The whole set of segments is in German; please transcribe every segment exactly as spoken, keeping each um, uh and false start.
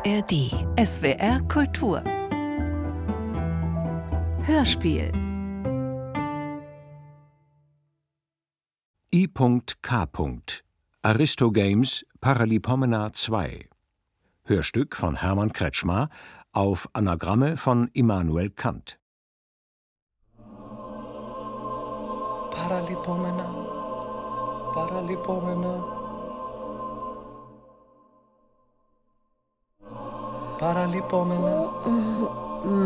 R D. S W R Kultur. Hörspiel. I K. Aristogames Paralipomena zwei. Hörstück von Hermann Kretschmar auf Anagramme von Immanuel Kant. Paralipomena, Paralipomena, Paralipomena.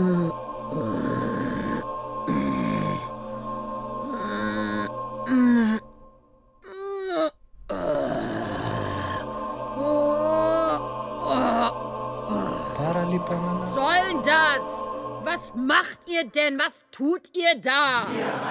Was soll denn das? Was macht ihr denn? Was tut ihr da?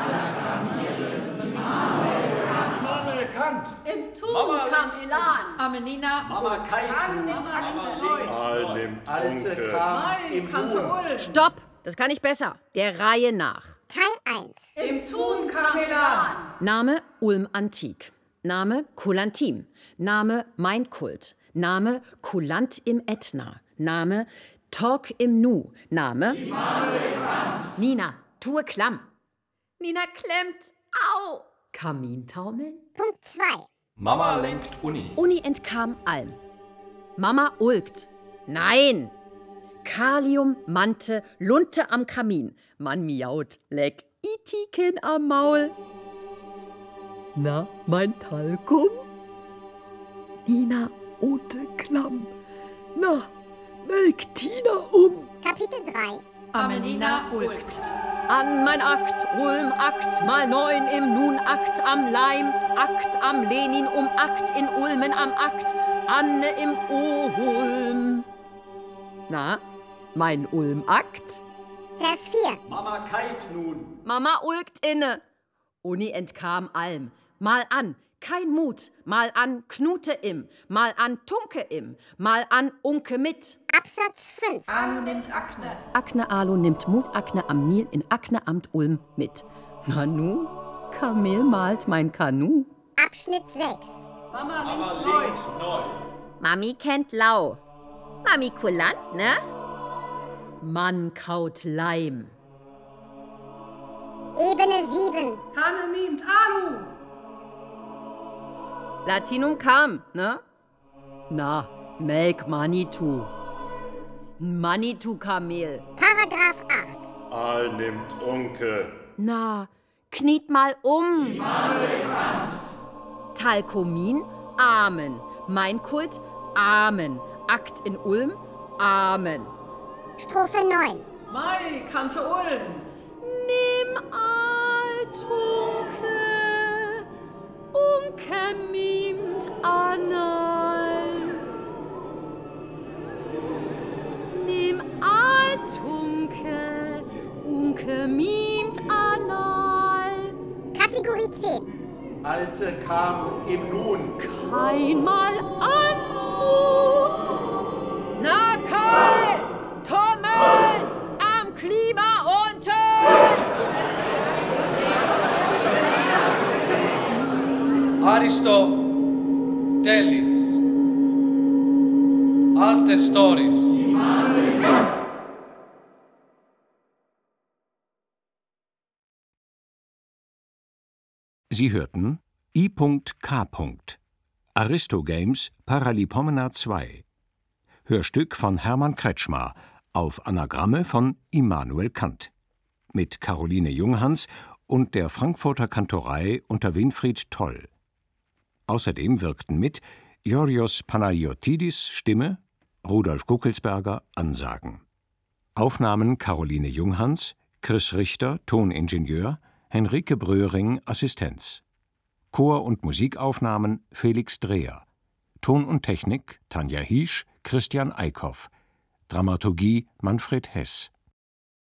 Kant. Im Tun kam Elan. Amenina. Mama Kite. Tan nimmt Akte. Al nimmt Alte kam im Tun. Stopp! Das kann ich besser. Der Reihe nach. Teil eins. Im Tun kam Elan. Name Ulm Antik. Name Kulantim. Name Mein Kult. Name Kulant im Ätna. Name Talk im Nu. Name Nina, tue klamm. Nina klemmt. Au! Kamintaumeln. Punkt zwei. Mama lenkt Uni. Uni entkam Alm. Mama ulkt. Nein! Kalium, Mante, Lunte am Kamin. Man miaut, leck, Itiken am Maul. Na, mein Talkum? Nina, Ute, Klamm. Na, melk Tina um. Kapitel drei. Amenina ulkt. An mein Akt, Ulm Akt, mal neun im Nun Akt am Leim, Akt am Lenin um Akt in Ulmen am Akt, Anne im Ulm. Na, mein Ulm Akt? Vers vier. Mama Kite nun. Mama ulkt inne. Uni entkam Alm. Mal an, kein Mut. Mal an, Knute im. Mal an, Tunke im. Mal an, Unke mit. Absatz fünf. Anu nimmt Akne. Akne Alu nimmt Mut Akne am Nil in Akne Amt Ulm mit. Nanu, Kamel malt mein Kanu. Abschnitt sechs. Mama Mama lenkt neu. lenkt neu. Mami kennt Lau. Mami kulant, ne? Mann kaut Leim. Ebene sieben. Hanne mimt Alu. Latinum kam, ne? Na, melk Manitou. Manitou Kamel. Paragraph acht. Al nimmt Unke. Na, kniet mal um. Talkomin, Amen. Mein Kult, Amen. Akt in Ulm, Amen. Strophe neun. Mai, Kante Ulm. Nimm Altunke, Unke mimt Anal. Nimm Altunke, Unke mimt Anal. Kategorie zehn. Alte kam im Nun. Keinmal Anmut. Na Karl, Tommel am Klima unten. Aristoteles. Alte Stories. Sie hörten I K. Aristogames Paralipomena zwei. Hörstück von Hermann Kretschmar auf Anagramme von Immanuel Kant. Mit Caroline Junghans und der Frankfurter Kantorei unter Winfried Toll. Außerdem wirkten mit Yorios Panayotidis Stimme, Rudolf Guckelsberger Ansagen. Aufnahmen Caroline Junghans, Chris Richter Toningenieur, Henrike Bröhring Assistenz. Chor- und Musikaufnahmen Felix Dreher. Ton und Technik Tanja Hiesch, Christian Eickhoff. Dramaturgie Manfred Hess.